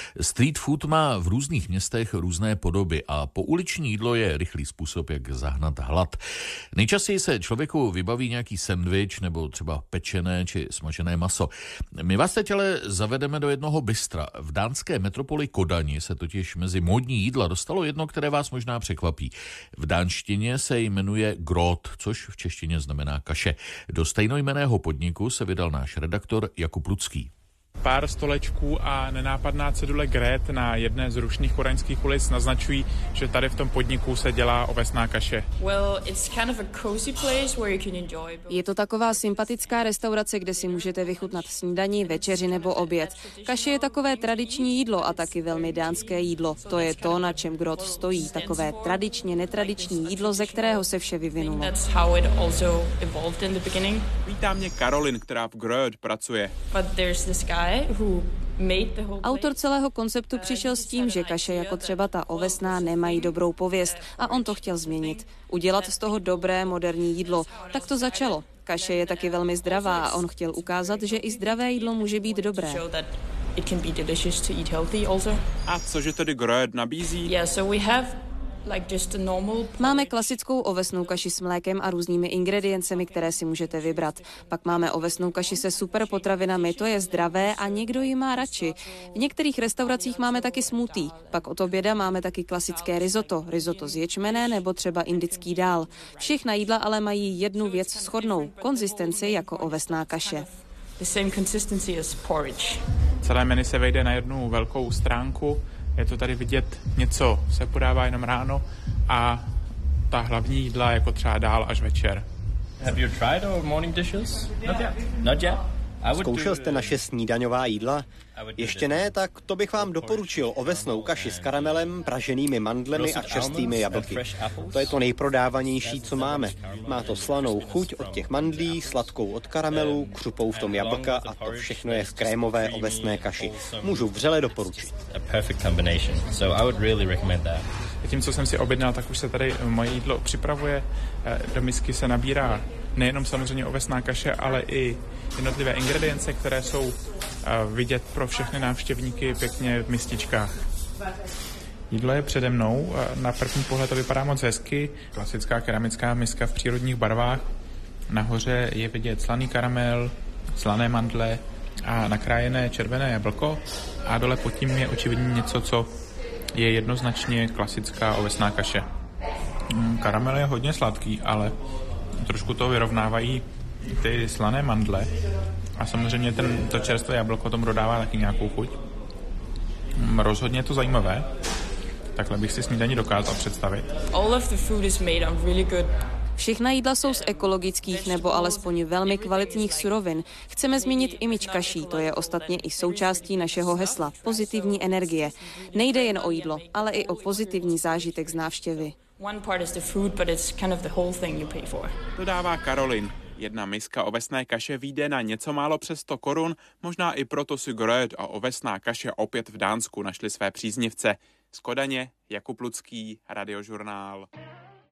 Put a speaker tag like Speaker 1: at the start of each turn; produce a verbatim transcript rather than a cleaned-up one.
Speaker 1: Street food má v různých městech různé podoby a pouliční jídlo je rychlý způsob, jak zahnat hlad. Nejčastěji se člověku vybaví nějaký sendvič nebo třeba pečené či smažené maso. My vás teď ale zavedeme do jednoho bystra. V dánské metropoli Kodani se totiž mezi módní jídla dostalo jedno, které vás možná překvapí. V dánštině se jmenuje grot, což v češtině znamená kaše. Do stejnojmenného podniku se vydal náš redaktor Jakub Lucký.
Speaker 2: Pár stolečků a nenápadná cedule Gret na jedné z rušných kodaňských ulic naznačují, že tady v tom podniku se dělá ovesná kaše.
Speaker 3: Je to taková sympatická restaurace, kde si můžete vychutnat snídani, večeři nebo oběd. Kaše je takové tradiční jídlo a taky velmi dánské jídlo. To je to, na čem Grot stojí. Takové tradičně netradiční jídlo, ze kterého se vše vyvinulo.
Speaker 2: Vítá mě Karolin, která v Grot pracuje.
Speaker 3: Autor celého konceptu přišel s tím, že kaše jako třeba ta ovesná nemají dobrou pověst a on to chtěl změnit. Udělat z toho dobré moderní jídlo. Tak to začalo. Kaše je taky velmi zdravá a on chtěl ukázat, že i zdravé jídlo může být dobré.
Speaker 2: A cože tedy Grot nabízí?
Speaker 3: Máme klasickou ovesnou kaši s mlékem a různými ingrediencemi, které si můžete vybrat. Pak máme ovesnou kaši se super potravinami, to je zdravé a někdo ji má radši. V některých restauracích máme taky smoothie. Pak od oběda máme taky klasické risotto, risotto z ječmene nebo třeba indický dál. Všechna jídla ale mají jednu věc shodnou, konzistenci jako ovesná kaše.
Speaker 2: Celé menu se vejde na jednu velkou stránku. Je to tady vidět, něco se podává jenom ráno a ta hlavní jídla jako třeba dál až večer.
Speaker 4: Have you tried our morning dishes? Not yet. Not yet.
Speaker 5: Zkoušel jste naše snídaňová jídla? Ještě ne, tak to bych vám doporučil ovesnou kaši s karamelem, praženými mandlemi a čerstvými jablky. To je to nejprodávanější, co máme. Má to slanou chuť od těch mandlí, sladkou od karamelu, křupou v tom jablka a to všechno je v krémové ovesné kaši. Můžu vřele doporučit.
Speaker 2: Tím, co jsem si objednal, tak už se tady moje jídlo připravuje. Do misky se nabírá nejenom samozřejmě ovesná kaše, ale i jednotlivé ingredience, které jsou vidět pro všechny návštěvníky pěkně v mističkách. Jídlo je přede mnou, na první pohled to vypadá moc hezky. Klasická keramická miska v přírodních barvách. Nahoře je vidět slaný karamel, slané mandle a nakrájené červené jablko. A dole pod tím je očividně něco, co je jednoznačně klasická ovesná kaše. Karamel je hodně sladký, ale trošku to vyrovnávají ty slané mandle. A samozřejmě ten, to čerstvé jablko tomu dodává taky nějakou chuť. Rozhodně je to zajímavé. Takhle bych si snídaní dokázal představit.
Speaker 3: Všechna jídla jsou z ekologických nebo alespoň velmi kvalitních surovin. Chceme změnit image kaší, to je ostatně i součástí našeho hesla pozitivní energie. Nejde jen o jídlo, ale i o pozitivní zážitek z návštěvy.
Speaker 2: Dodává Karolin. Jedna miska ovesné kaše vyjde na něco málo přes sto korun, možná i proto si Grot a ovesná kaše opět v Dánsku našli své příznivce. Z Kodaně Jakub Lucký, Radiožurnál.